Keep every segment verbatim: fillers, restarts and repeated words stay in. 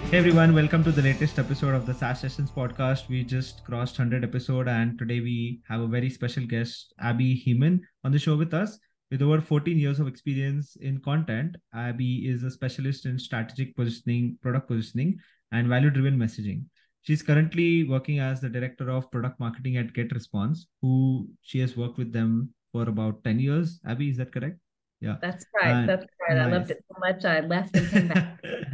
Hey everyone, welcome to the latest episode of the SaaS Sessions podcast. We just crossed one hundred episode and today we have a very special guest, Abby Heeman, on the show with us. With over fourteen years of experience in content, Abby is a specialist in strategic positioning, product positioning, and value-driven messaging. She's currently working as the director of product marketing at GetResponse, who she has worked with them for about ten years. Abby, is that correct? Yeah. That's right. And That's right. I loved nice. it so much. I left and came back.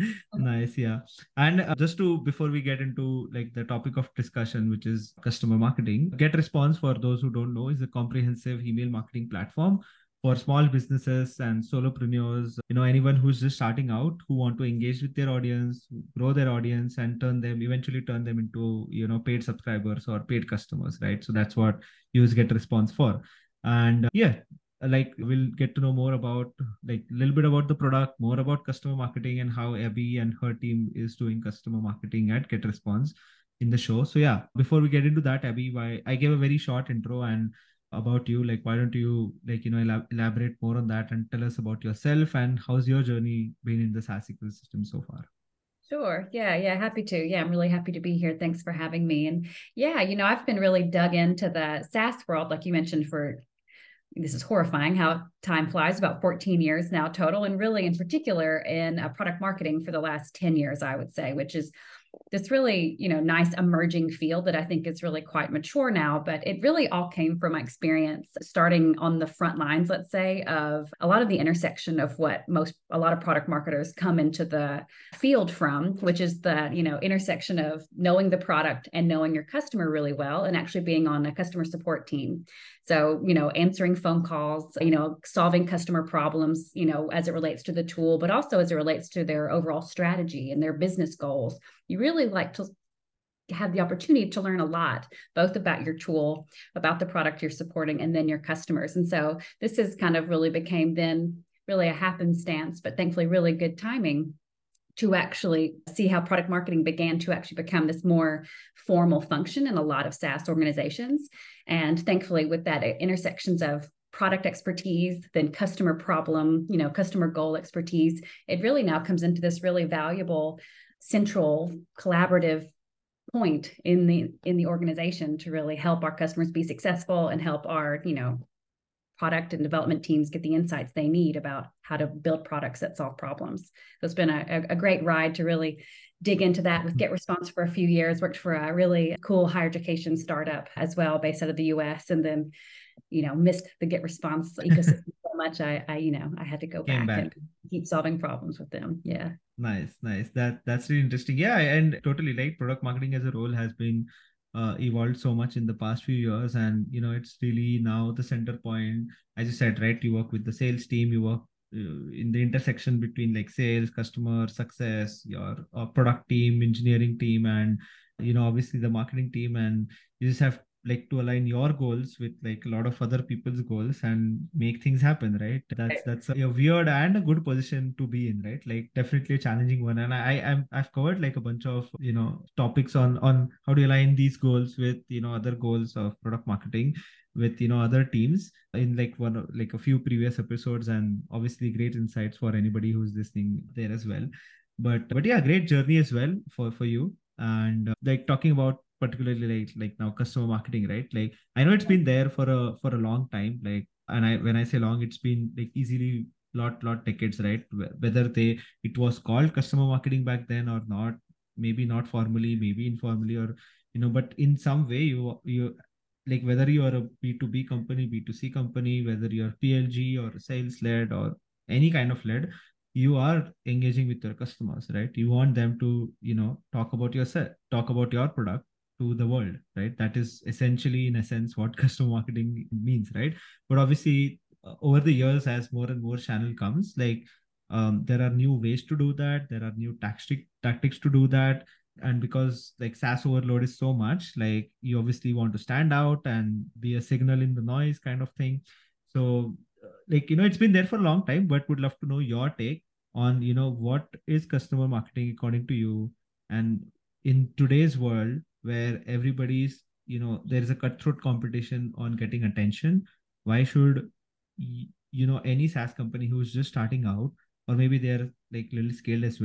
Nice, yeah. And uh, just to before we get into like the topic of discussion, which is customer marketing, GetResponse, for those who don't know, is a comprehensive email marketing platform for small businesses and solopreneurs. You know, anyone who's just starting out who want to engage with their audience, grow their audience, and turn them eventually turn them into you know paid subscribers or paid customers, right? So that's what use GetResponse for. And uh, yeah, like we'll get to know more about like a little bit about the product, more about customer marketing and how Abby and her team is doing customer marketing at GetResponse in the show. So yeah, before we get into that, Abby, why I gave a very short intro and about you, like why don't you like you know elab- elaborate more on that and tell us about yourself and how's your journey been in the SaaS ecosystem so far? Sure. Yeah. Yeah. Happy to. Yeah. I'm really happy to be here. Thanks for having me. And yeah, you know, I've been really dug into the SaaS world, like you mentioned, for this is horrifying how time flies, about fourteen years now total, and really in particular in uh, product marketing for the last ten years, I would say, which is this really, you know, nice emerging field that I think is really quite mature now. But it really all came from my experience starting on the front lines, let's say, of a lot of the intersection of what most, a lot of product marketers come into the field from, which is the, you know, intersection of knowing the product and knowing your customer really well and actually being on a customer support team. So, you know, answering phone calls, you know, solving customer problems, you know, as it relates to the tool, but also as it relates to their overall strategy and their business goals. You really like to have the opportunity to learn a lot, both about your tool, about the product you're supporting, and then your customers. And so this is kind of really became then really a happenstance, but thankfully really good timing to actually see how product marketing began to actually become this more formal function in a lot of SaaS organizations. And thankfully, with that intersections of product expertise, then customer problem, you know, customer goal expertise, it really now comes into this really valuable central collaborative point in the in the organization to really help our customers be successful and help our, you know, product and development teams get the insights they need about how to build products that solve problems. So it's been a, a great ride to really dig into that with GetResponse for a few years, worked for a really cool higher education startup as well based out of the U S, and then, you know, missed the GetResponse ecosystem so much. I, I, you know, I had to go Came back and back. keep solving problems with them. Yeah. Nice, nice. That that's really interesting. Yeah, and totally like product marketing as a role has been uh, evolved so much in the past few years, and you know it's really now the center point. As you said, right? You work with the sales team. You work uh, in the intersection between like sales, customer success, your uh, product team, engineering team, and you know obviously the marketing team, and you just have like to align your goals with like a lot of other people's goals and make things happen, right? That's that's a, a weird and a good position to be in, right? Like definitely a challenging one. And I I'm, I've covered like a bunch of you know topics on on how to align these goals with you know other goals of product marketing with you know other teams in like one of like a few previous episodes, and obviously great insights for anybody who's listening there as well. But but yeah, great journey as well for for you. And uh, like talking about particularly like like now customer marketing, right? Like I know it's been there for a for a long time, like, and I when I say long, it's been like easily lot lot decades, right? Whether they it was called customer marketing back then or not, maybe not formally, maybe informally, or you know, but in some way you you like whether you are a B two B company, B two C company, whether you're P L G or sales led or any kind of led, you are engaging with your customers, right? You want them to you know talk about yourself, talk about your product to the world, right? That is essentially, in a sense, what customer marketing means, right? But obviously, uh, over the years, as more and more channel comes, like um, there are new ways to do that. There are new tactic tactics to do that. And because like SaaS overload is so much, like you obviously want to stand out and be a signal in the noise kind of thing. So, uh, like you know, it's been there for a long time, but would love to know your take on you know what is customer marketing according to you, and in today's world where everybody's you know there is a cutthroat competition on getting attention, why should y- you know any SaaS company who's just starting out, or maybe they're like little scaled as well,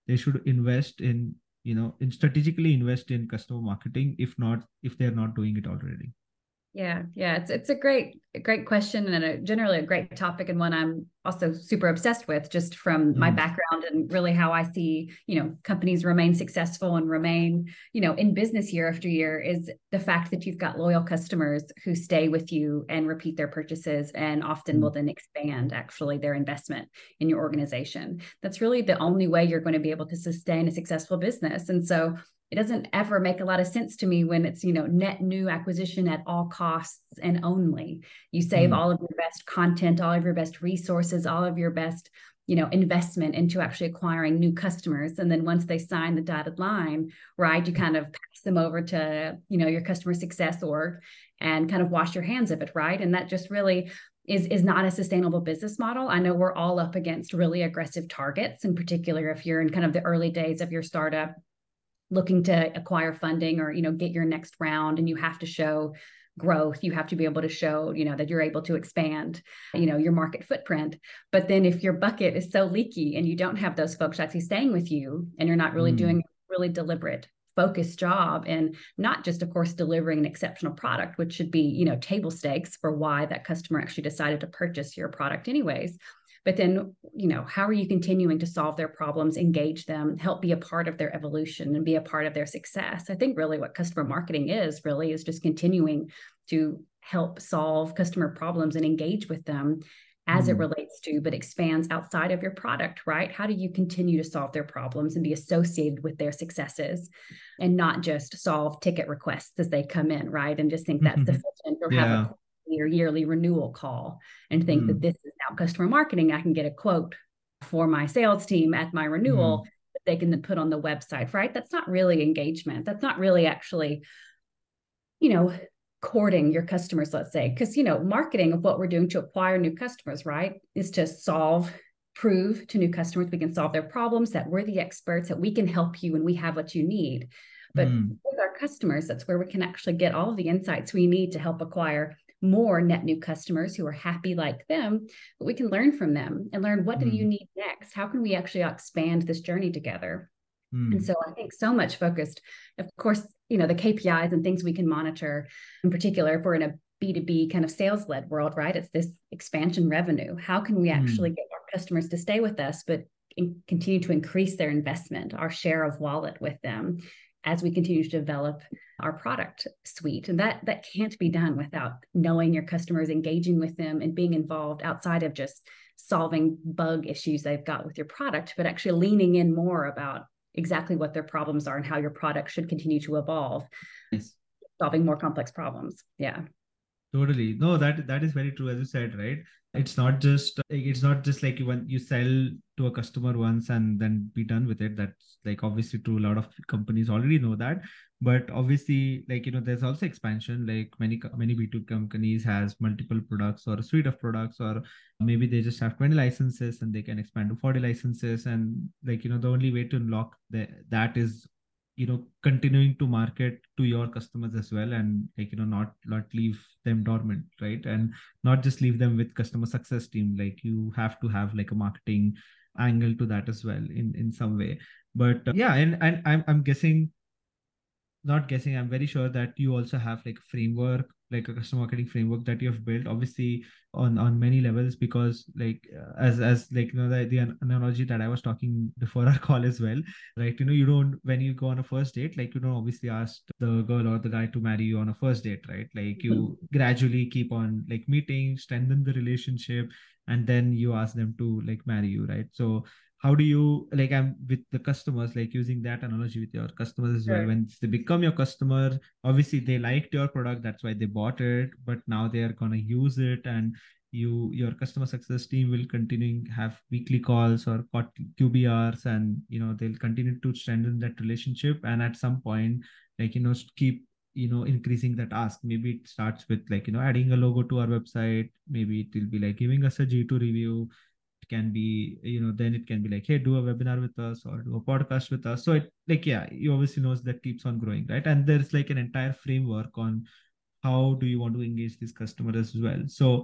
they should invest in, you know, in strategically invest in customer marketing, if not, if they're not doing it already? Yeah, yeah, it's it's a great a great question, and a, generally a great topic, and one I'm also super obsessed with, just from my Mm. background and really how I see, you know, companies remain successful and remain, you know, in business year after year, is the fact that you've got loyal customers who stay with you and repeat their purchases, and often Mm. will then expand actually their investment in your organization. That's really the only way you're going to be able to sustain a successful business. And so it doesn't ever make a lot of sense to me when it's, you know, net new acquisition at all costs and only. You save Mm. all of your best content, all of your best resources, all of your best, you know, investment into actually acquiring new customers. And then once they sign the dotted line, right, you kind of pass them over to, you know, your customer success org and kind of wash your hands of it, right? And that just really is, is not a sustainable business model. I know we're all up against really aggressive targets, in particular if you're in kind of the early days of your startup, looking to acquire funding or, you know, get your next round, and you have to show growth. You have to be able to show, you know, that you're able to expand, you know, your market footprint. But then if your bucket is so leaky and you don't have those folks actually staying with you, and you're not really Mm. doing a really deliberate, focused job, and not just, of course, delivering an exceptional product, which should be, you know, table stakes for why that customer actually decided to purchase your product anyways. But then, you know, how are you continuing to solve their problems, engage them, help be a part of their evolution and be a part of their success? I think really what customer marketing is really is just continuing to help solve customer problems and engage with them as it Mm. relates to, but expands outside of your product, right? How do you continue to solve their problems and be associated with their successes, and not just solve ticket requests as they come in, right? And just think that's sufficient, or have Yeah. a your yearly renewal call and think that Mm. this is now customer marketing. I can get a quote for my sales team at my renewal Mm. that they can then put on the website, right? That's not really engagement. That's not really actually, you know, courting your customers, let's say, because, you know, marketing of what we're doing to acquire new customers, right, is to solve, prove to new customers we can solve their problems, that we're the experts, that we can help you and we have what you need. But Mm. with our customers, that's where we can actually get all of the insights we need to help acquire more net new customers who are happy like them. But we can learn from them and learn, what do you Mm. need next? How can we actually expand this journey together? And Mm. so I think so much focused, of course, you know, the K P Is and things we can monitor, in particular, if we're in a B two B kind of sales led world, right? It's this expansion revenue. How can we actually Mm. get our customers to stay with us, but in, continue to increase their investment, our share of wallet with them, as we continue to develop our product suite? And that that can't be done without knowing your customers, engaging with them, and being involved outside of just solving bug issues they've got with your product, but actually leaning in more about exactly what their problems are and how your product should continue to evolve, Yes. solving more complex problems. Yeah. Totally. No, that that is very true, as you said, right? It's not just like, it's not just like you when you sell to a customer once and then be done with it. That's like obviously true. A lot of companies already know that, but obviously, like, you know, there's also expansion. Like many co- many B two B companies has multiple products or a suite of products, or maybe they just have twenty licenses and they can expand to forty licenses. And like, you know, the only way to unlock the, that is, you know, continuing to market to your customers as well, and like, you know, not not leave them dormant, right? And not just leave them with customer success team. Like you have to have like a marketing angle to that as well in in some way. But uh, yeah, and and i'm i'm guessing not guessing, I'm very sure that you also have like a framework, like a customer marketing framework that you have built, obviously on on many levels, because like uh, as as like, you know, the, the analogy that I was talking before our call as well, right? You know, you don't, when you go on a first date, like you don't obviously ask the girl or the guy to marry you on a first date, right? Like you gradually keep on like meeting, strengthen the relationship, and then you ask them to like marry you, right? So how do you, like, I'm with the customers, like using that analogy with your customers as well, Sure. when they become your customer, obviously they liked your product, that's why they bought it, but now they are going to use it, and you, your customer success team will continue have weekly calls or Q B Rs, and you know, they'll continue to strengthen that relationship, and at some point, like, you know, keep, you know, increasing that ask. Maybe it starts with like, you know, adding a logo to our website, maybe it will be like giving us a G two review, can be, you know, then it can be like, hey, do a webinar with us or do a podcast with us. So it, like, yeah, you obviously knows that keeps on growing, right? And there's like an entire framework on how do you want to engage this customer as well. So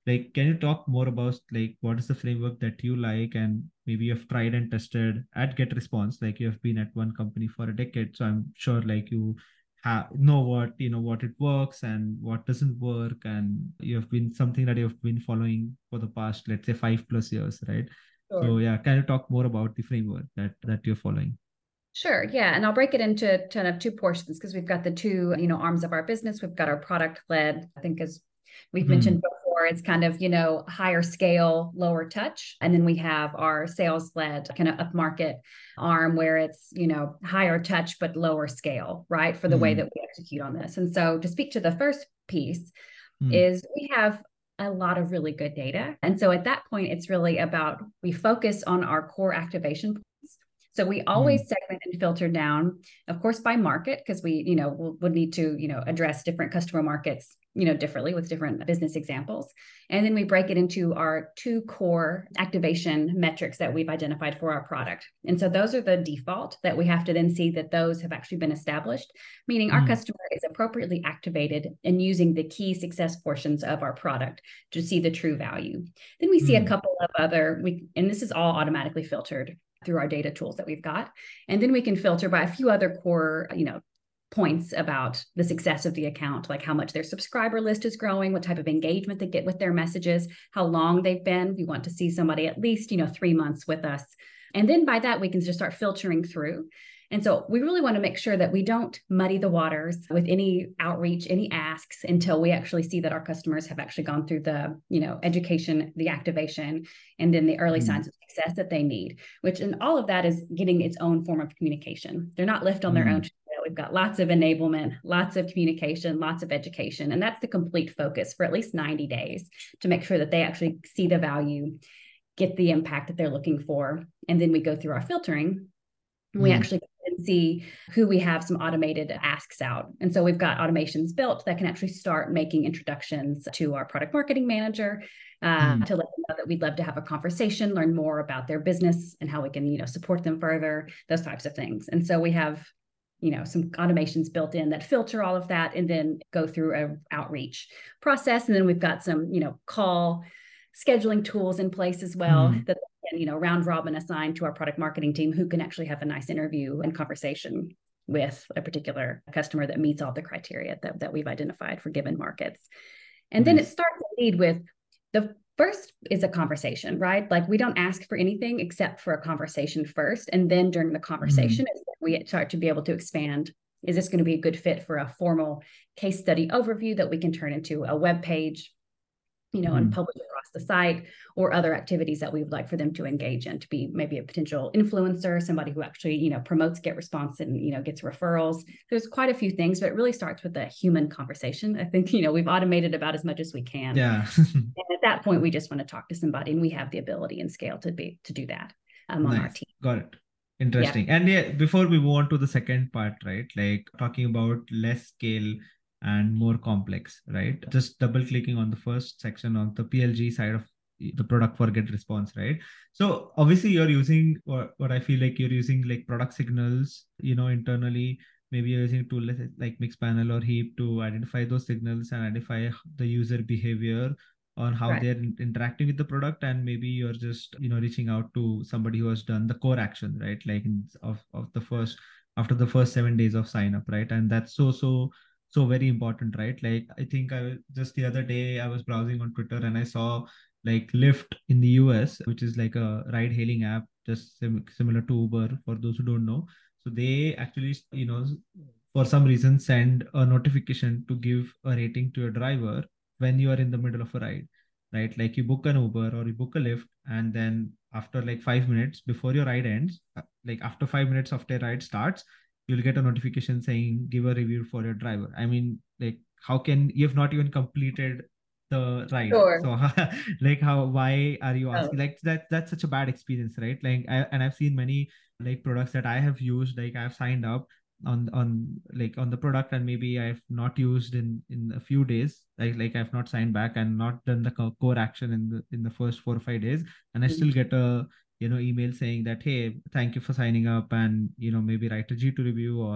Like, can you talk more about like what is the framework that you like and maybe you've tried and tested at GetResponse? Like you have been at one company for a decade, so I'm sure like you have know what you know what it works and what doesn't work, and you have been something that you've been following for the past, let's say, five plus years, right? So Sure. yeah, can you talk more about the framework that that you're following? Sure. Yeah. And I'll break it into kind of two portions because we've got the two, you know, arms of our business. We've got our product led, I think, as we've mentioned Hmm. before, it's kind of, you know, higher scale, lower touch. And then we have our sales led kind of upmarket arm where it's, you know, higher touch, but lower scale, right? For the way Hmm. that we execute on this. And so to speak to the first piece Hmm. is we have a lot of really good data. And so at that point, it's really about we focus on our core activation. So we always Hmm. segment and filter down, of course, by market, because we, you know, we'll, would need to, you know, address different customer markets, you know, differently with different business examples. And then we break it into our two core activation metrics that we've identified for our product. And so those are the default that we have to then see that those have actually been established, meaning our Hmm. customer is appropriately activated and using the key success portions of our product to see the true value. Then we see a Hmm. couple of other, we, and this is all automatically filtered through our data tools that we've got. And then we can filter by a few other core, you know, points about the success of the account, like how much their subscriber list is growing, what type of engagement they get with their messages, how long they've been. We want to see somebody at least, you know, three months with us. And then by that, we can just start filtering through. And so we really want to make sure that we don't muddy the waters with any outreach, any asks until we actually see that our customers have actually gone through the, you know, education, the activation, and then the early Hmm. signs of success that they need, which in all of that is getting its own form of communication. They're not left on their own. Hmm. We've got lots of enablement, lots of communication, lots of education. And that's the complete focus for at least ninety days to make sure that they actually see the value, get the impact that they're looking for. And then we go through our filtering. We Hmm. actually can see who we have some automated asks out. And so we've got automations built that can actually start making introductions to our product marketing manager uh, Hmm. to let them know that we'd love to have a conversation, learn more about their business and how we can, you know, support them further, those types of things. And so we have, you know, some automations built in that filter all of that and then go through a outreach process. And then we've got some, you know, call scheduling tools in place as well Hmm. that and, you know, round robin assigned to our product marketing team who can actually have a nice interview and conversation with a particular customer that meets all the criteria that, that we've identified for given markets. And then it Nice. starts indeed with the first is a conversation, right? Like we don't ask for anything except for a conversation first. And then during the conversation, Hmm. we start to be able to expand. Is this going to be a good fit for a formal case study overview that we can turn into a web page, you know, and Hmm. publish across the site, or other activities that we would like for them to engage in, to be maybe a potential influencer, somebody who actually, you know, promotes GetResponse and, you know, gets referrals. There's quite a few things, but it really starts with a human conversation. I think, you know, we've automated about as much as we can. Yeah. And at that point, we just want to talk to somebody, and we have the ability and scale to be to do that um, on our Nice. team. Got it. Yeah. Interesting. And yeah, before we move on to the second part, right? Like talking about less scale and more complex, right? Just double clicking on the first section on the P L G side of the product for GetResponse, right? So obviously you're using what, what I feel like you're using like product signals, you know, internally. Maybe you're using a tool like Mixpanel or Heap to identify those signals and identify the user behavior on how Right. they're interacting with the product, and maybe you're just you know reaching out to somebody who has done the core action, right? Like in, of, of the first after the first seven days of sign up, right? And that's so so so very important, right? Like I think I just the other day I was browsing on Twitter and I saw like Lyft in the U S, which is like a ride hailing app, just sim- similar to Uber for those who don't know. So they actually, you know, for some reason send a notification to give a rating to your driver when you are in the middle of a ride, right? Like you book an Uber or you book a Lyft, and then after like five minutes before your ride ends, uh, like after five minutes after your ride starts, you'll get a notification saying give a review for your driver. I mean, like how can you have not even completed the ride? Sure. So like how why are you Oh, asking? Like that that's such a bad experience, right? Like I, and I've seen many like products that I have used, like I've signed up on on like on the product and maybe I've not used in in a few days, like like I've not signed back and not done the co- core action in the in the first four or five days, and I still get a you know email saying that hey, thank you for signing up, and you know maybe write a G two review or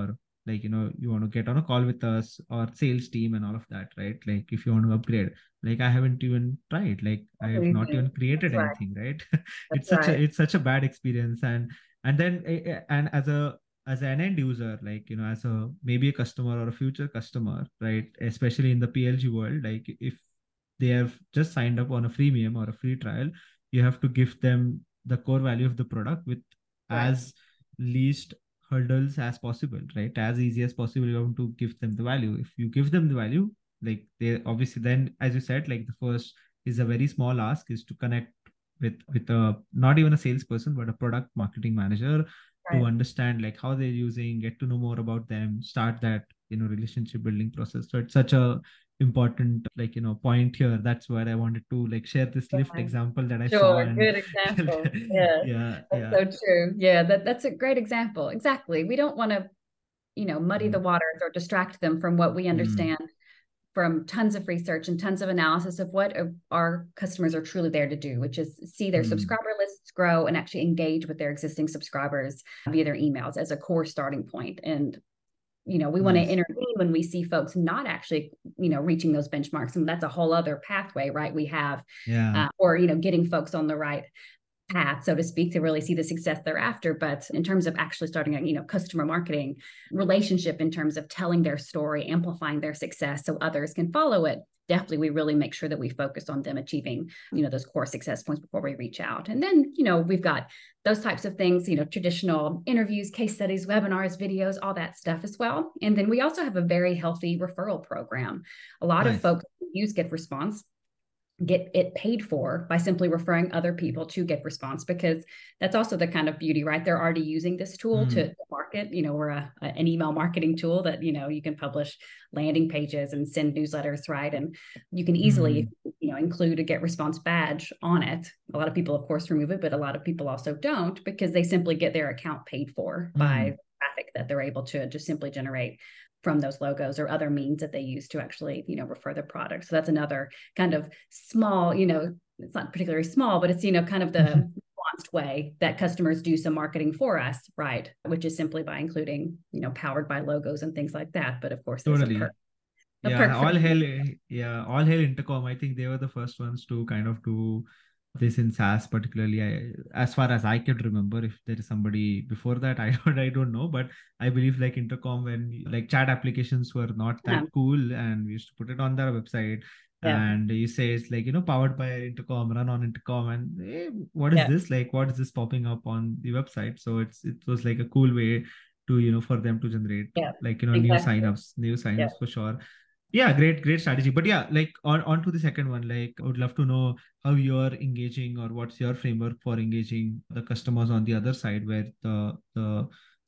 like, you know, you want to get on a call with us or sales team and all of that, right? Like if you want to upgrade, like I haven't even tried, like I have not even created That's right. anything, right? That's It's such a right. it's such a bad experience. and and then eh, eh, and as a as an end user, like, you know, as a maybe a customer or a future customer, right, especially in the P L G world, like if they have just signed up on a freemium or a free trial, you have to give them the core value of the product with Right. as least hurdles as possible, right? As easy as possible, you want to give them the value. If you give them the value, like they obviously, then as you said, like the first is a very small ask is to connect with with a not even a salesperson but a product marketing manager to Right. understand like how they're using, get to know more about them, start that, you know, relationship building process. So it's such a important, like, you know, point here. That's why I wanted to like share this Lyft Yeah. example that I saw. Sure, And good example. Yeah, yeah, that's yeah. so true. Yeah, that, that's a great example. Exactly. We don't want to, you know, muddy the Mm, waters or distract them from what we mm, understand from tons of research and tons of analysis of what our customers are truly there to do, which is see their mm, subscriber lists grow and actually engage with their existing subscribers via their emails as a core starting point. And you know, we want to nice. intervene when we see folks not actually, you know, reaching those benchmarks. And that's a whole other pathway, right? We have, Yeah. uh, or, you know, getting folks on the right path, so to speak, to really see the success thereafter. But in terms of actually starting a, you know, customer marketing relationship in terms of telling their story, amplifying their success so others can follow it, definitely we really make sure that we focus on them achieving, you know, those core success points before we reach out. And then, you know, we've got those types of things, you know, traditional interviews, case studies, webinars, videos, all that stuff as well. And then we also have a very healthy referral program. A lot of Nice. folks use GetResponse get it paid for by simply referring other people to GetResponse, because that's also the kind of beauty, right? They're already using this tool Mm, to market. You know, we're a, a, an email marketing tool that, you know, you can publish landing pages and send newsletters, right? And you can easily, mm, you know, include a GetResponse badge on it. A lot of people, of course, remove it, but a lot of people also don't, because they simply get their account paid for by mm. traffic that they're able to just simply generate from those logos or other means that they use to actually, you know, refer the product. So that's another kind of small, you know, it's not particularly small, but it's, you know, kind of the nuanced way that customers do some marketing for us, right? Which is simply by including, you know, powered by logos and things like that. But of course, there's a perk, Totally. a Yeah, perk for all doing hail, yeah, all hail Intercom. I think they were the first ones to kind of do this in SaaS, particularly. I, as far as I could remember, if there is somebody before that, I don't, I don't know, but I believe like Intercom, when like chat applications were not that. that cool, and we used to put it on their website, Yeah, and you say it's like, you know, powered by Intercom, run on Intercom, and eh, what is yeah, this? Like, what is this popping up on the website? So it's it was like a cool way to, you know, for them to generate yeah, like, you know, new exactly. signups, new Yeah, signups for sure. Yeah, great, great strategy. But yeah, like on, on to the second one, like I would love to know how you're engaging, or what's your framework for engaging the customers on the other side, where the the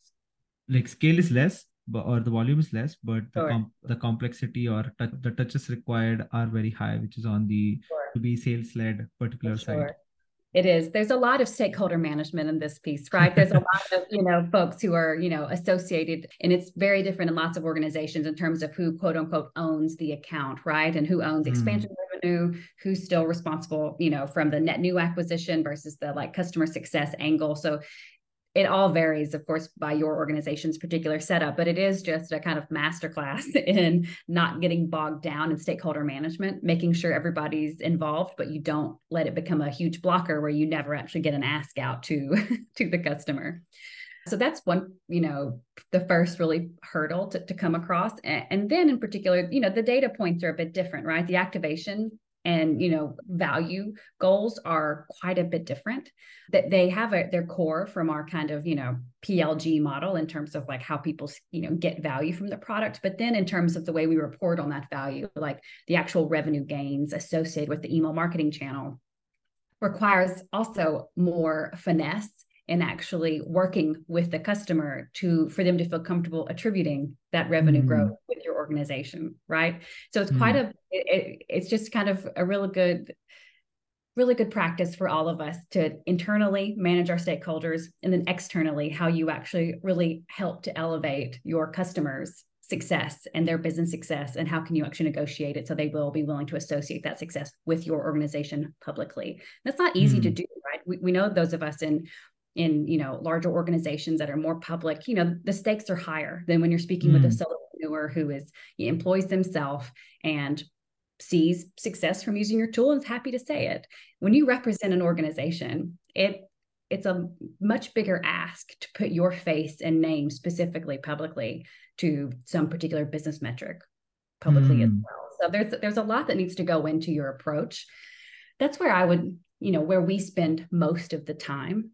like scale is less, but or the volume is less, but the sure, comp the complexity or t- the touches required are very high, which is on the sure, to be sales led particular side. sure. It is. There's a lot of stakeholder management in this piece, right? There's a lot of, you know, folks who are, you know, associated, and it's very different in lots of organizations in terms of who, quote unquote, owns the account, right? And who owns Hmm. expansion revenue, who's still responsible, you know, from the net new acquisition versus the like customer success angle. So it all varies, of course, by your organization's particular setup, but it is just a kind of masterclass in not getting bogged down in stakeholder management, making sure everybody's involved, but you don't let it become a huge blocker where you never actually get an ask out to, to the customer. So that's one, you know, the first really hurdle to, to come across. And, and then in particular, you know, the data points are a bit different, right? The activation and, you know, value goals are quite a bit different. That they have a, their core from our kind of, you know, P L G model in terms of like how people, you know, get value from the product. But then in terms of the way we report on that value, like the actual revenue gains associated with the email marketing channel requires also more finesse in actually working with the customer to for them to feel comfortable attributing that revenue growth Hmm. with your organization, right? So it's quite Hmm. a it, it's just kind of a really good really good practice for all of us to internally manage our stakeholders, and then externally how you actually really help to elevate your customers success and their business success, and how can you actually negotiate it so they will be willing to associate that success with your organization publicly. That's not easy to Hmm. do, right? We, we know those of us in in, you know, larger organizations that are more public, you know, the stakes are higher than when you're speaking with a Mm. solopreneur who is he employs themselves and sees success from using your tool and is happy to say it. When you represent an organization, it it's a much bigger ask to put your face and name specifically publicly to some particular business metric publicly as Mm. well. So there's there's a lot that needs to go into your approach. That's where I would, you know, where we spend most of the time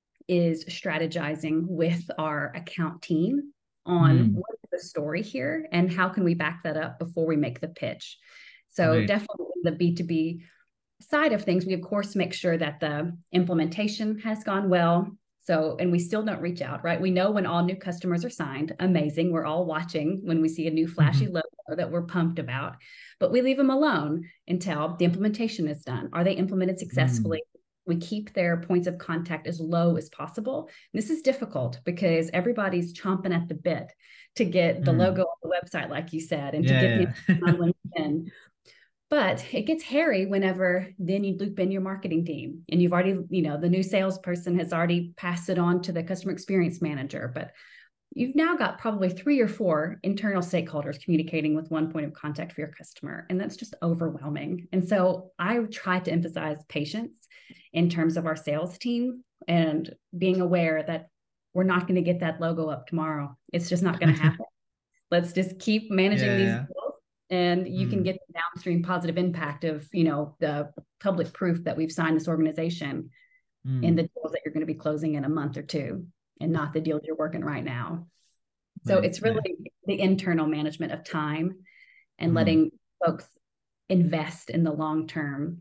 is strategizing with our account team on Mm. what is the story here and how can we back that up before we make the pitch. So Right. definitely the B two B side of things, we of course make sure that the implementation has gone well. So, and we still don't reach out, right? We know when all new customers are signed, amazing. We're all watching when we see a new flashy Mhm. logo that we're pumped about, but we leave them alone until the implementation is done. Are they implemented Mm. successfully? We keep their points of contact as low as possible. This is difficult because everybody's chomping at the bit to get the Mm. logo on the website, like you said, and to get the Yeah, yeah. on LinkedIn. But it gets hairy whenever then you loop in your marketing team and you've already, you know, the new salesperson has already passed it on to the customer experience manager, but you've now got probably three or four internal stakeholders communicating with one point of contact for your customer. And that's just overwhelming. And so I try to emphasize patience in terms of our sales team and being aware that we're not going to get that logo up tomorrow. It's just not going to happen. Let's just keep managing Yeah, these yeah. deals, and you can Mm. get the downstream positive impact of, you know, the public proof that we've signed this organization in Mm. the deals that you're going to be closing in a month or two, and not the deals you're working right now. So Nice, it's nice. really the internal management of time and Mm. letting folks invest in the long-term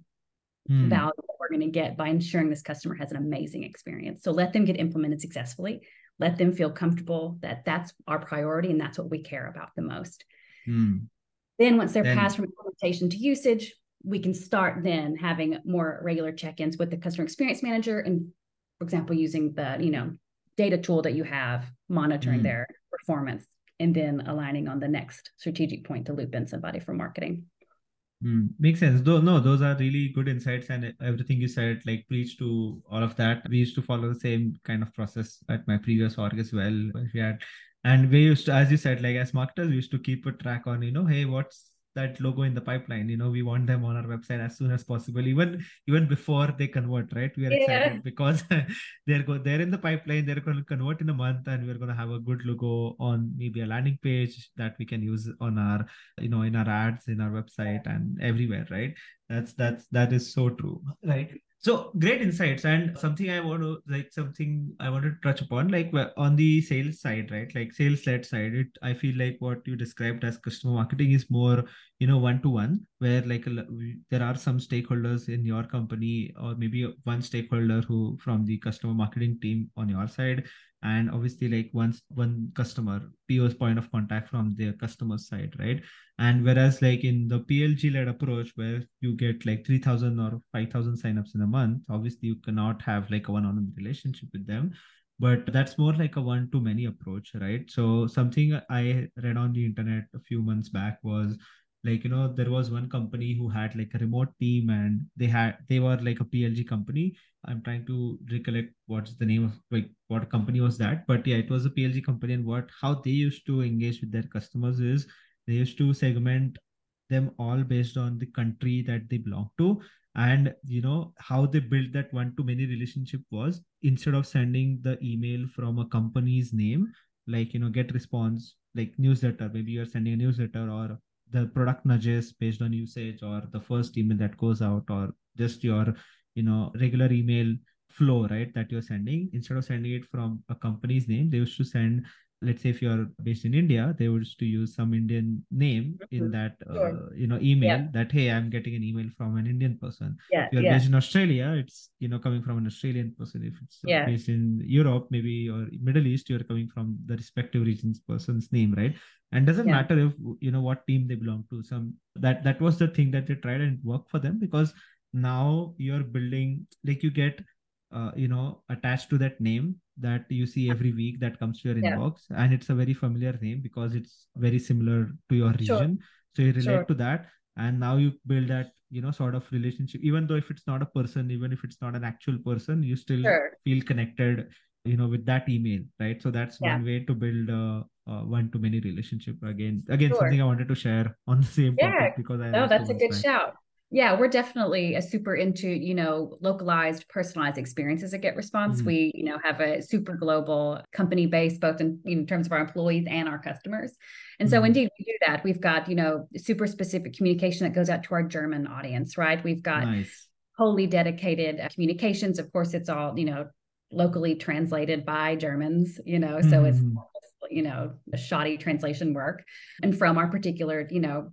Mm. value that we're going to get by ensuring this customer has an amazing experience. So let them get implemented successfully. Let them feel comfortable that that's our priority and that's what we care about the most. Mm. Then once they're Then, passed from implementation to usage, we can start then having more regular check-ins with the customer experience manager and, for example, using the, you know, data tool that you have, monitoring mm. their performance, and then aligning on the next strategic point to loop in somebody from marketing. Mm, makes sense. Though, no, those are really good insights, and everything you said, like, preach to all of that. We used to follow the same kind of process at my previous org as well. We had, and we used to, as you said, like as marketers, we used to keep a track on, you know, hey, what's that logo in the pipeline? You know, we want them on our website as soon as possible, even even before they convert, right? We are Yeah. excited because they're go they're in the pipeline, they're going to convert in a month, and we're going to have a good logo on maybe a landing page that we can use on our, you know, in our ads, in our website, and everywhere, right? That's that's that is so true, right? So great insights. And something I want to like something I want to touch upon, like wh- on the sales side, right? Like sales led side, it I feel like what you described as customer marketing is more, you know, one to one, where like a, l- we- there are some stakeholders in your company, or maybe one stakeholder who from the customer marketing team on your side, and obviously like once one customer, P O's point of contact from their customer side, right? And whereas like in the P L G led approach, where you get like three thousand or five thousand signups in a month, obviously you cannot have like a one-on-one relationship with them. But that's more like a one-to-many approach, right? So something I read on the internet a few months back was like, you know, there was one company who had like a remote team, and they had they were like a P L G company. I'm trying to recollect what's the name of like what company was that, but yeah, it was a P L G company. And what how they used to engage with their customers is they used to segment them all based on the country that they belong to. And you know how they built that one to many relationship was, instead of sending the email from a company's name, like, you know, get response like newsletter, maybe you're sending a newsletter, or the product nudges based on usage, or the first email that goes out, or just your, you know, regular email flow, right, that you're sending. Instead of sending it from a company's name, they used to send, let's say if you're based in India, they would to use some Indian name in Mhm. that, Sure. uh, you know, email, Yeah. that, hey, I'm getting an email from an Indian person. Yeah. If you're Yeah. based in Australia, it's, you know, coming from an Australian person. If it's Yeah. based in Europe, maybe, or Middle East, you're coming from the respective region's person's name, right? And doesn't Yeah. matter if, you know, what team they belong to. Some that that was the thing that they tried and it worked for them, because now you're building, like, you get, uh, you know, attached to that name that you see every week that comes to your Yeah. inbox, and it's a very familiar name because it's very similar to your Sure. region, so you Sure. relate to that. and now you build that, you know, sort of relationship, even though if it's not a person, even if it's not an actual person, you still Sure. feel connected, you know, with that email, right? So that's Yeah. one way to build a, a one to many relationship. Again, again, Sure. something I wanted to share on the same Yeah. topic because I No, also that's a once good tried. shout. Yeah, we're definitely a super into, you know, localized, personalized experiences at GetResponse. Mhm. We, you know, have a super global company base, both in, in terms of our employees and our customers. And so Mhm. indeed we do that. We've got, you know, super specific communication that goes out to our German audience, right? We've got Nice. wholly dedicated uh, communications. Of course, it's all, you know, locally translated by Germans, you know, so it's, Mhm. you know, a shoddy translation work. And from our particular, you know,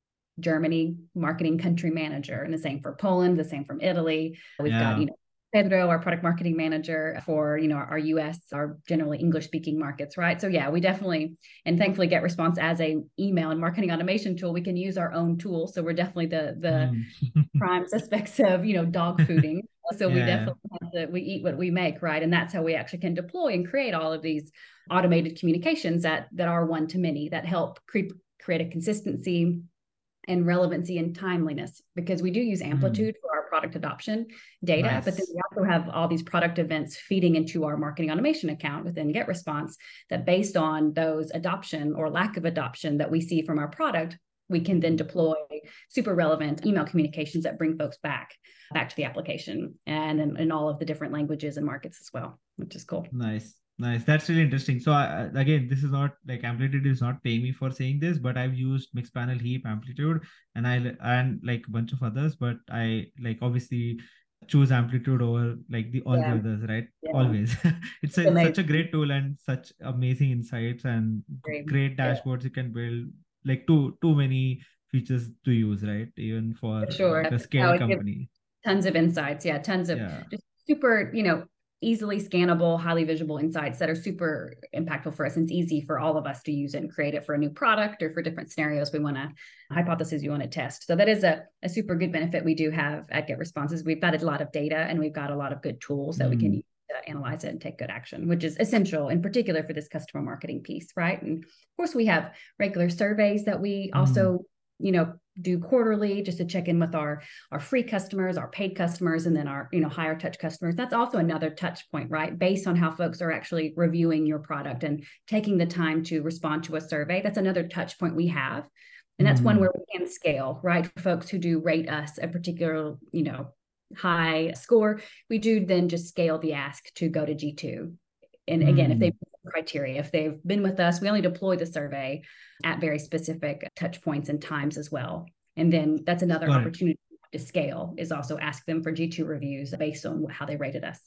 Germany marketing country manager, and the same for Poland, the same from Italy. We've got, Yeah. you know, Pedro, our product marketing manager for, you know, our U S, our generally English speaking markets, right? So yeah, we definitely, and thankfully GetResponse as a email and marketing automation tool, we can use our own tool. So we're definitely the, the Mm. prime suspects of, you know, dog fooding. So we Yeah. definitely have to, we eat what we make, right? And that's how we actually can deploy and create all of these automated communications that, that are one to many, that help create, create a consistency and relevancy and timeliness, because we do use Mm. Amplitude for our product adoption data, but then Nice. we also have all these product events feeding into our marketing automation account within GetResponse that, based on those adoption or lack of adoption that we see from our product, we can then deploy super relevant email communications that bring folks back back to the application, and in, in all of the different languages and markets as well, which is cool. Nice. Nice. That's really interesting. So I, again, this is not like Amplitude is not paying me for saying this, but I've used Mixpanel, Heap, Amplitude, and I and like a bunch of others, but I like obviously choose Amplitude over like the all the Yeah, others, right? yeah, Always. it's it's a, such a amazing. great tool and such amazing insights and g- Great. great Yeah, dashboards you can build. Like too too many features to use, right? Even for for sure. like a How scale it gives company. tons of insights. Yeah, tons of Yeah. just super, you know, easily scannable, highly visible insights that are super impactful for us. And it's easy for all of us to use and create it for a new product or for different scenarios we want to, hypothesis you want to test. So that is a, a super good benefit we do have at GetResponses. We've got a lot of data and we've got a lot of good tools that we can Mm. use to analyze it and take good action, which is essential in particular for this customer marketing piece, right? And of course, we have regular surveys that we Mm. also, you know, do quarterly just to check in with our our free customers, our paid customers, and then our, you know, higher touch customers. That's also another touch point, right? Based on how folks are actually reviewing your product and taking the time to respond to a survey. That's another touch point we have. And that's one Mm. where we can scale, right? For folks who do rate us a particular, you know, high score, we do then just scale the ask to go to G two. And again, if Mm. they've criteria, if they've been with us, we only deploy the survey at very specific touch points and times as well. And then that's another Got it. opportunity to scale, is also ask them for G two reviews based on how they rated us.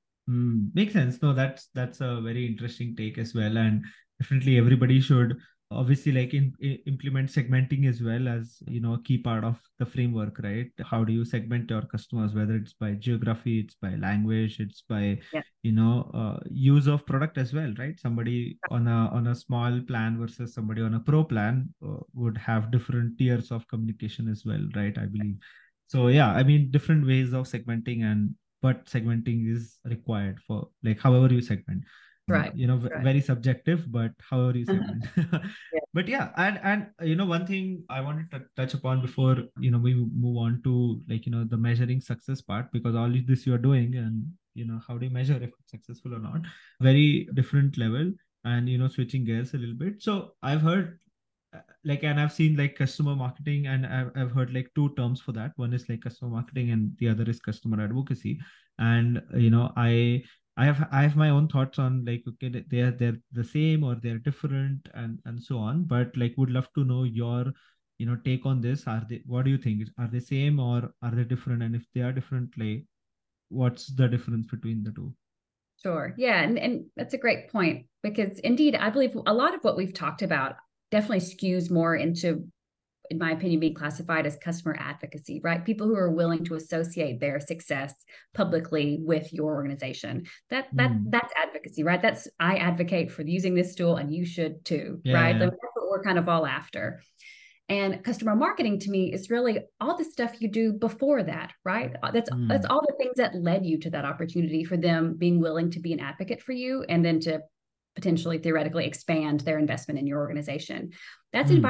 Mm, makes sense. No, that's that's a very interesting take as well, and definitely everybody should obviously like in, i- implement segmenting as well as, you know, a key part of the framework, right? How do you segment your customers, whether it's by geography, it's by language, it's by, Yeah, you know, uh, use of product as well, right? Somebody on a on a small plan versus somebody on a pro plan uh, would have different tiers of communication as well, right? I believe. So yeah, I mean different ways of segmenting, and but segmenting is required for like however you segment. Mm, right. you know, v- Right. very subjective, but however you segment. Yeah, But yeah, and and you know, one thing I wanted to touch upon before, you know, we move on to like, you know, the measuring success part, because all of this you are doing, and you know, how do you measure if it's successful or not? Very different level. And you know, switching gears a little bit, so I've heard uh, like, and I've seen like customer marketing, and I've, I've heard like two terms for that. One is like customer marketing and the other is customer advocacy. And uh, you know, i i have i have my own thoughts on like, okay, they- they're they're the same or they're different, and and so on, but like would love to know your, you know, take on this. Are they, what do you think, are they same or are they different? And if they are different, like what's the difference between the two? sure. Yeah. And, and that's a great point, because indeed, I believe a lot of what we've talked about definitely skews more into, in my opinion, being classified as customer advocacy, right? People who are willing to associate their success publicly with your organization. That that Hmm. that's advocacy, right? That's, I advocate for using this tool and you should too, Yeah, right? yeah. Like, that's what we're kind of all after. And customer marketing to me is really all the stuff you do before that, right? That's that's Hmm. all the things that led you to that opportunity for them being willing to be an advocate for you, and then to potentially theoretically expand their investment in your organization. That's Hmm. inviting them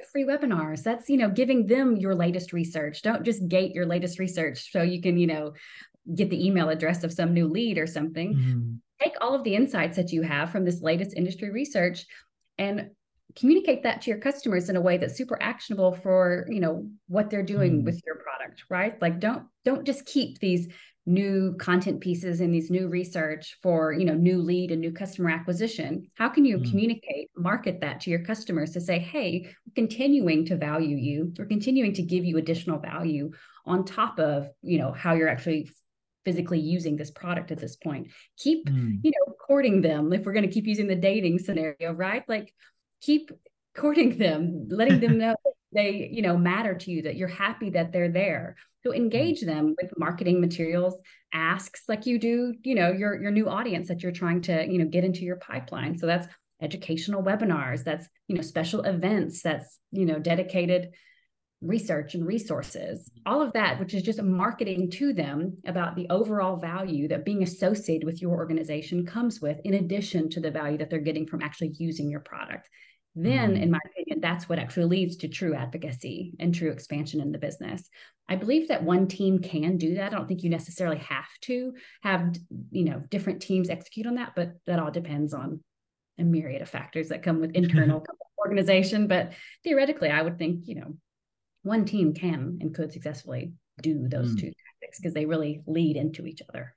free webinars. That's, you know, giving them your latest research. Don't just gate your latest research so you can, you know, get the email address of some new lead or something. Mm-hmm. Take all of the insights that you have from this latest industry research and communicate that to your customers in a way that's super actionable for, you know, what they're doing mm-hmm. with your product, right? Like, don't, don't just keep these new content pieces and these new research for, you know, new lead and new customer acquisition. How can you mm. communicate, market that to your customers to say, hey, we're continuing to value you. We're continuing to give you additional value on top of, you know, how you're actually physically using this product at this point. Keep, mm. you know, courting them. If we're going to keep using the dating scenario, right? Like, keep courting them, letting them know that they, you know, matter to you, that you're happy that they're there. So engage them with marketing materials, asks like you do, you know, your, your new audience that you're trying to, you know, get into your pipeline. So that's educational webinars, that's, you know, special events, that's, you know, dedicated research and resources, all of that, which is just marketing to them about the overall value that being associated with your organization comes with, in addition to the value that they're getting from actually using your product. Then, mm. in my opinion, that's what actually leads to true advocacy and true expansion in the business. I believe that one team can do that. I don't think you necessarily have to have, you know, different teams execute on that, but that all depends on a myriad of factors that come with internal organization. But theoretically, I would think, you know, one team can and could successfully do those mm. two tactics because they really lead into each other.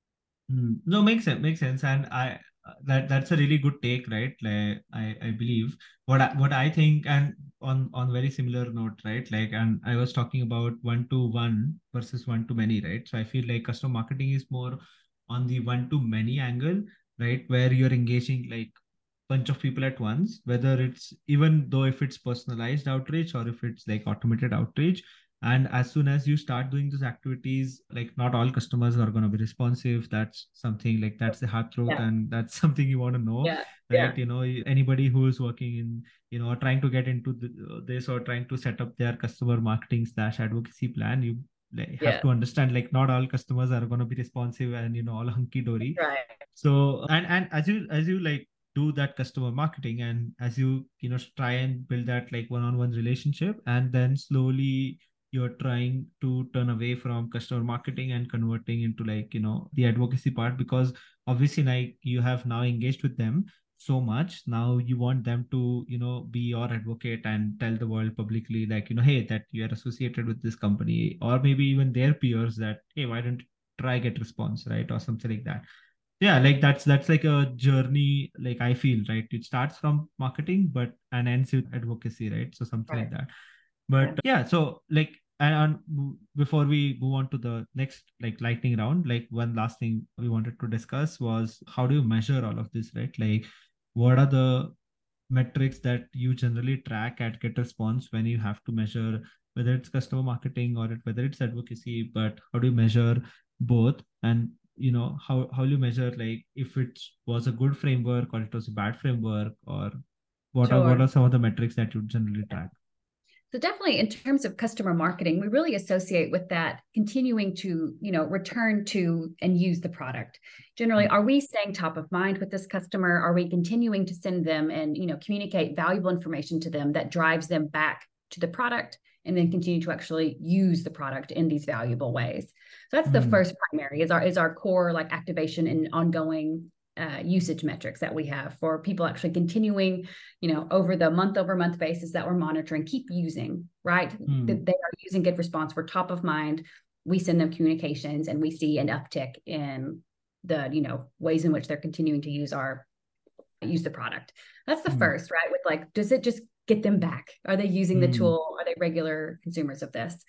Mm. No, makes sense. Makes sense. And I, that that's a really good take, right? Like I, I believe what I, what I think, and on on very similar note, right? Like, and I was talking about one to one versus one to many, right? So I feel like customer marketing is more on the one to many angle, right? Where you're engaging like bunch of people at once, whether it's, even though if it's personalized outreach or if it's like automated outreach. And as soon as you start doing those activities, like not all customers are going to be responsive. That's something like, that's the hard truth. Yeah. And that's something you want to know, yeah. right? Yeah. You know, anybody who is working in, you know, trying to get into the, this or trying to set up their customer marketing slash advocacy plan, you like, have yeah. to understand, like not all customers are going to be responsive and, you know, all hunky dory. Right. So, and, and as you, as you like, do that customer marketing, and as you you know try and build that like one-on-one relationship, and then slowly you're trying to turn away from customer marketing and converting into like you know the advocacy part, because obviously like you have now engaged with them so much, now you want them to you know be your advocate and tell the world publicly like you know hey, that you are associated with this company, or maybe even their peers that hey, why don't you try get response, right, or something like that. Yeah, like that's that's like a journey, like I feel, right? It starts from marketing but and ends with advocacy, right? So something right. like that. But yeah, yeah so like and, and before we move on to the next like lightning round, like one last thing we wanted to discuss was, how do you measure all of this, right? Like what are the metrics that you generally track at GetResponse when you have to measure whether it's customer marketing or whether it's advocacy, but how do you measure both? And you know, how, how do you measure like if it was a good framework or it was a bad framework, or what sure. are what are some of the metrics that you generally track? So definitely in terms of customer marketing, we really associate with that continuing to, you know, return to and use the product. Generally, mm-hmm. are we staying top of mind with this customer? Are we continuing to send them and, you know, communicate valuable information to them that drives them back to the product and then continue to actually use the product in these valuable ways? So that's mm-hmm. the first primary is our, is our core like activation and ongoing Uh, usage metrics that we have for people actually continuing, you know, over the month over month basis that we're monitoring, keep using, right? Mm. That they are using GetResponse. We're top of mind. We send them communications and we see an uptick in the, you know, ways in which they're continuing to use our, use the product. That's the mm. first, right? With like, does it just get them back? Are they using mm. the tool? Are they regular consumers of this?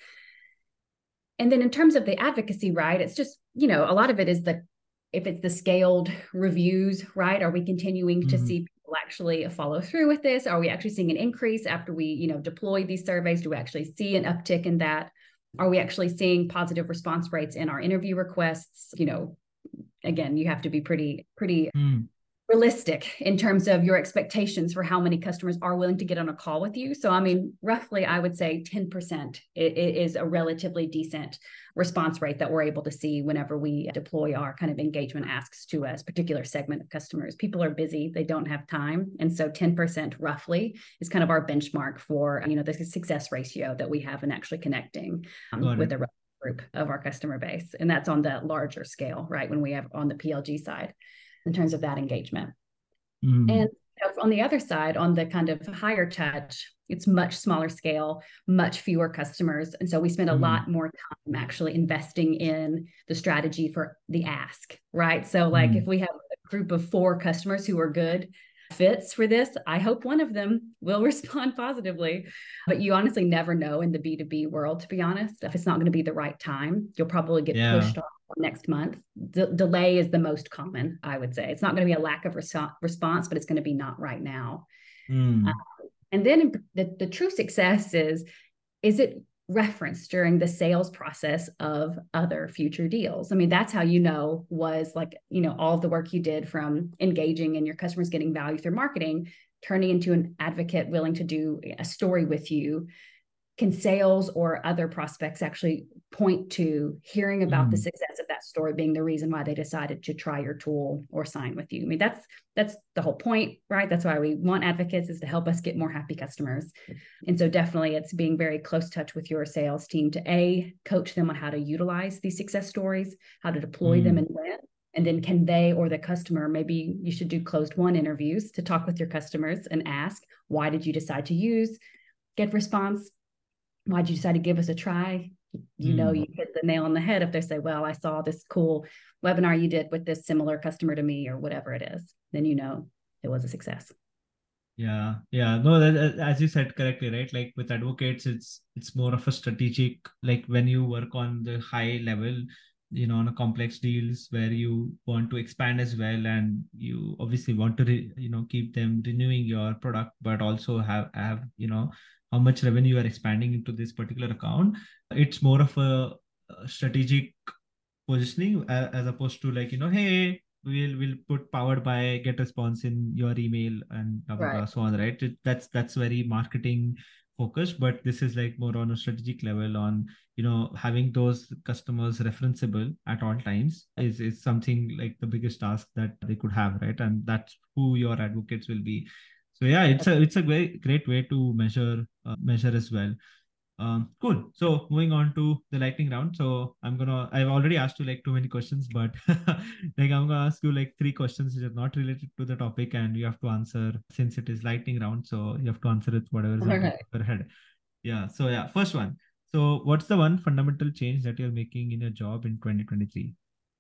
And then in terms of the advocacy, right? It's just, you know, a lot of it is the, if it's the scaled reviews, right? Are we continuing mm-hmm. to see people actually follow through with this? Are we actually seeing an increase after we, you know, deploy these surveys? Do we actually see an uptick in that? Are we actually seeing positive response rates in our interview requests? You know, again, you have to be pretty, pretty, mm. realistic in terms of your expectations for how many customers are willing to get on a call with you. So, I mean, roughly, I would say ten percent is a relatively decent response rate that we're able to see whenever we deploy our kind of engagement asks to a particular segment of customers. People are busy, they don't have time. And so ten percent roughly is kind of our benchmark for, you know, the success ratio that we have in actually connecting um, with a group of our customer base. And that's on the larger scale, right? When we have on the P L G side, in terms of that engagement. Mm. And on the other side, on the kind of higher touch, it's much smaller scale, much fewer customers. And so we spend a mm. lot more time actually investing in the strategy for the ask, right? So like mm. if we have a group of four customers who are good fits for this, I hope one of them will respond positively. But you honestly never know in the B two B world, to be honest. If it's not going to be the right time, you'll probably get yeah. pushed off next month. D- delay is the most common, I would say. It's not going to be a lack of res- response, but it's going to be not right now. Mm. Uh, and then the, the true success is, is it referenced during the sales process of other future deals? I mean, that's how you know was like, you know, all of the work you did from engaging and your customers getting value through marketing, turning into an advocate willing to do a story with you. Can sales or other prospects actually point to hearing about mm. the success of that story being the reason why they decided to try your tool or sign with you? I mean, that's that's the whole point, right? That's why we want advocates, is to help us get more happy customers. And so definitely it's being very close touch with your sales team to A, coach them on how to utilize these success stories, how to deploy mm. them and when. And then can they or the customer, maybe you should do closed one interviews to talk with your customers and ask, why did you decide to use Get Response? Why'd you decide to give us a try? You mm. know, you hit the nail on the head if they say, well, I saw this cool webinar you did with this similar customer to me, or whatever it is, then you know it was a success. Yeah, yeah. No, that, as you said correctly, right? Like with advocates, it's it's more of a strategic, like when you work on the high level, you know, on a complex deals where you want to expand as well, and you obviously want to, re, you know, keep them renewing your product, but also have, have, you know, how much revenue you are expanding into this particular account. It's more of a, a strategic positioning as, as opposed to like, you know, hey, we'll we'll put powered by Get Response in your email and blah, blah, right. blah, so on, right? It, that's that's very marketing focused, but this is like more on a strategic level on, you know, having those customers referenceable at all times is, is something like the biggest task that they could have, right? And that's who your advocates will be. So yeah, it's a it's a great great way to measure uh, measure as well. Um, cool. So moving on to the lightning round. So I'm gonna I've already asked you like too many questions, but like I'm gonna ask you like three questions which are not related to the topic, and you have to answer since it is lightning round. So you have to answer it whatever is on your head. Yeah. So yeah, first one. So what's the one fundamental change that you're making in your job in twenty twenty-three?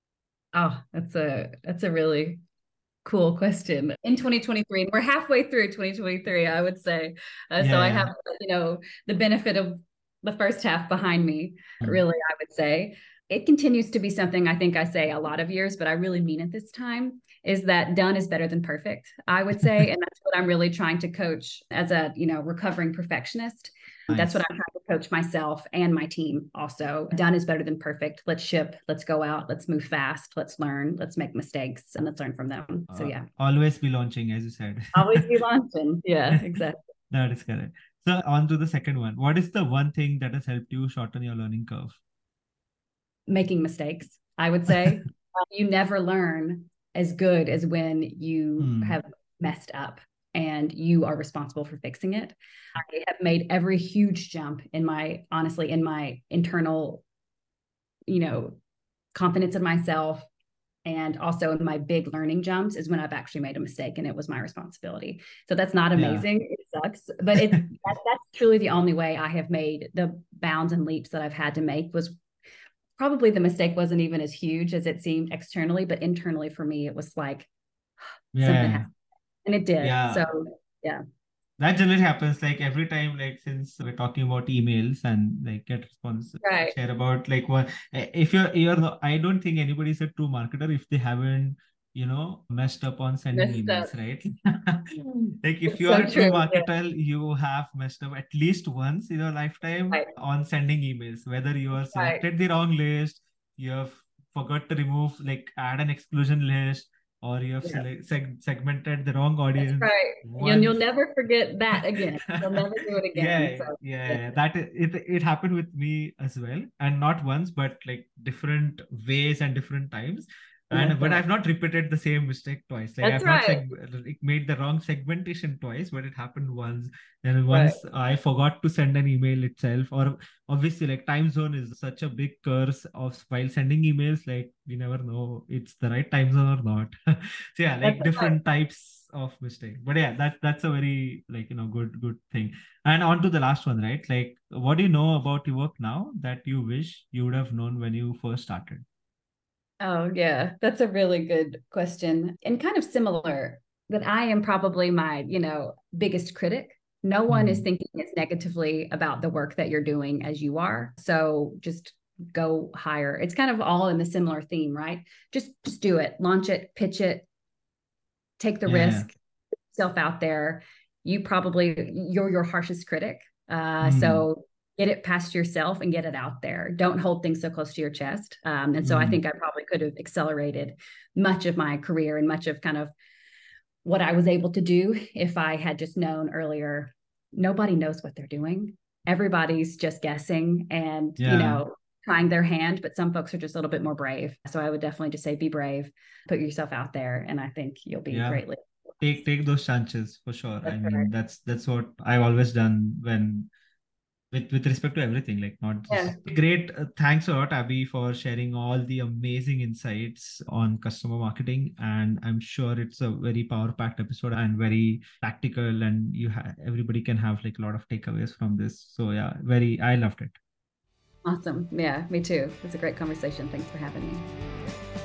Oh, that's a that's a really cool question. In twenty twenty-three, we're halfway through twenty twenty-three, I would say. Uh, yeah, so I have, you know, the benefit of the first half behind me, mm. really, I would say. It continues to be something I think I say a lot of years, but I really mean it this time, is that done is better than perfect, I would say. And that's what I'm really trying to coach as a, you know, recovering perfectionist. Nice. That's what I'm trying to coach myself and my team also. Done is better than perfect. Let's ship. Let's go out. Let's move fast. Let's learn. Let's make mistakes and let's learn from them. So yeah. Uh, always be launching, as you said. Always be launching. Yeah, exactly. That is correct. So on to the second one. What is the one thing that has helped you shorten your learning curve? Making mistakes, I would say. uh, you never learn as good as when you hmm. have messed up and you are responsible for fixing it. I have made every huge jump in my, honestly, in my internal, you know, confidence in myself, and also in my big learning jumps is when I've actually made a mistake and it was my responsibility. So that's not amazing. Yeah. It sucks, but it that, that's truly the only way I have made the bounds and leaps that I've had to make. Was probably the mistake wasn't even as huge as it seemed externally, but internally for me, it was like yeah. something happened. And it did. Yeah. So yeah. That generally happens like every time, like since we're talking about emails and like Get Response, right. share about like what, if you're, you're not, I don't think anybody's a true marketer if they haven't, you know, messed up on sending messed emails, up. Right? Like if it's you so are a true, true marketer, yeah. you have messed up at least once in your lifetime right. on sending emails, whether you have selected right. the wrong list, you have forgot to remove, like add an exclusion list, or you have Yeah. select, seg- segmented the wrong That's audience right. And you'll once. never forget that again. You'll never do it again. Yeah, So yeah. yeah, that i- it it happened with me as well, and not once, but like different ways and different times. And but Definitely. I've not repeated the same mistake twice. Like That's I've not right. seg- like, made the wrong segmentation twice, but it happened once. And Right. once I forgot to send an email itself, or obviously like time zone is such a big curse of while sending emails. Like we never know it's the right time zone or not. So yeah, That's like right. different types of mistake. But yeah, that that's a very like you know good good thing. And on to the last one, right? Like, what do you know about your work now that you wish you would have known when you first started? Oh, yeah. That's a really good question. And kind of similar that I am probably my, you know, biggest critic. No one is Hmm. thinking as negatively about the work that you're doing as you are. So just go higher. It's kind of all in the similar theme, right? Just just do it, launch it, pitch it, take the Yeah. risk, self out there. You probably you're your harshest critic. Uh, Hmm. so get it past yourself and get it out there. Don't hold things so close to your chest. Um, and so I Hmm. think I probably could have accelerated much of my career and much of kind of what I was able to do if I had just known earlier. Nobody knows what they're doing. Everybody's just guessing and, you Yeah. know, trying their hand, but some folks are just a little bit more brave. So I would definitely just say be brave, put yourself out there, and I think you'll be Yeah. greatly. Take take those chances for sure. I That's mean, right. that's that's what I've always done when with with respect to everything, like not Yeah. just great. Uh, thanks a lot, Abby, for sharing all the amazing insights on customer marketing. And I'm sure it's a very power packed episode and very practical, and you ha- everybody can have like a lot of takeaways from this. So yeah, very I loved it. Awesome. Yeah, me too. It was a great conversation. Thanks for having me.